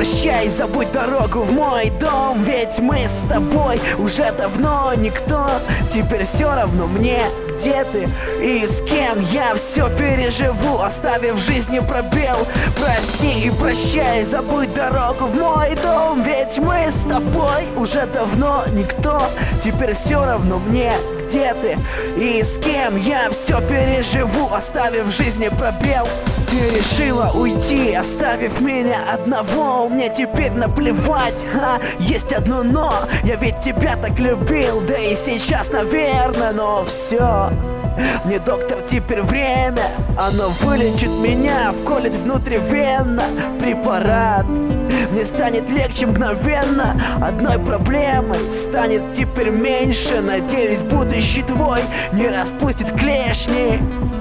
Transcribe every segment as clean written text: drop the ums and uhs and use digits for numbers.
прощай, забудь дорогу в мой дом. Ведь мы с тобой уже давно никто. Теперь все равно мне, где ты и с кем я все переживу, оставив в жизни пробел. Прости и прощай, забудь дорогу в мой дом. Ведь мы с тобой уже давно никто. Теперь все равно мне, где ты и с кем я все переживу, оставив в жизни пробел. Ты решила уйти, оставив меня одного. Мне теперь наплевать, есть одно но. Я ведь тебя так любил, да и сейчас, наверное. Но все, мне доктор теперь время. Оно вылечит меня, вколет внутривенно препарат. Мне станет легче мгновенно, одной проблемой станет теперь меньше. Надеюсь, будущий твой не распустит клешни.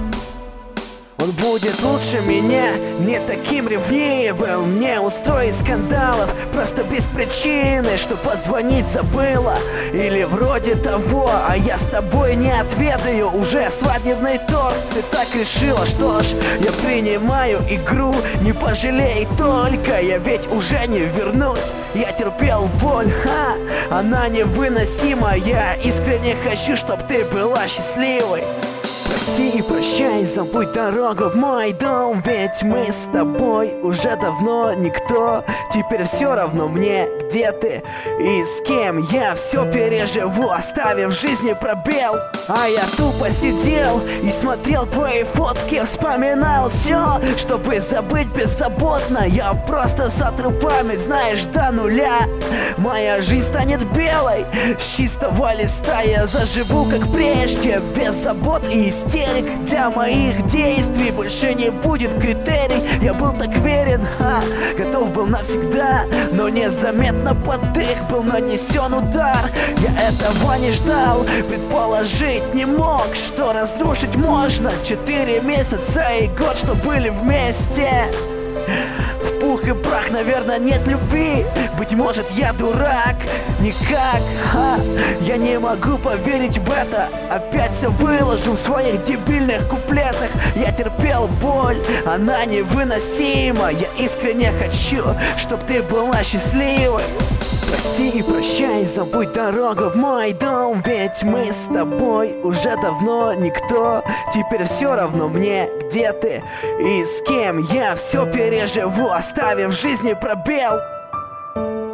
Он будет лучше меня, не таким ревнивым, не устроит скандалов просто без причины, что позвонить забыла или вроде того. А я с тобой не отведаю уже свадебный торт. Ты так решила, что ж, я принимаю игру. Не пожалей только, я ведь уже не вернусь. Я терпел боль, она невыносима. Я искренне хочу, чтоб ты была счастливой. Прости и прощай, забудь дорогу в мой дом. Ведь мы с тобой уже давно никто. Теперь все равно мне, где ты и с кем я все переживу, оставив в жизни пробел. А я тупо сидел и смотрел твои фотки, вспоминал все, чтобы забыть беззаботно. Я просто сотру память, знаешь, до нуля. Моя жизнь станет белой, с чистого листа я заживу как прежде, без забот и истерик. Для моих действий больше не будет критерий. Я был так верен, готов был навсегда, но незаметно под их был нанесен удар. Я этого не ждал, предположить не мог, что разрушить можно 4 месяца и год, что были вместе. В пух и прах, наверное, нет любви. Быть может, я дурак, никак, я не могу поверить в это. Опять все выложу в своих дебильных куплетах. Я терпел боль, она невыносима. Я искренне хочу, чтоб ты была счастливой. Прости и прощай, забудь дорогу в мой дом. Ведь мы с тобой уже давно никто. Теперь все равно мне, где ты и с кем я все переживу, оставив в жизни пробел.